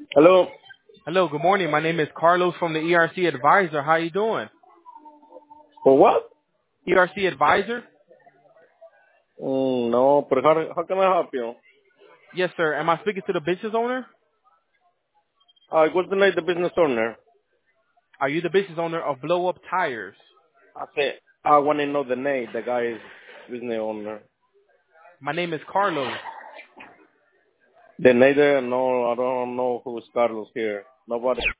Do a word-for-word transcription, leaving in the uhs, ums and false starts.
Hello. Hello, good morning. My name is Carlos from the E R C Advisor. How you doing? For what? E R C Advisor? Mm, no, but how, how can I help you? Yes, sir. Am I speaking to the business owner? Uh, what's the name of the business owner? Are you the business owner of Blow Up Tires? I say, I want to know the name, the guy's business owner. My name is Carlos. The name there? No, I don't know who's Carlos here. Nobody.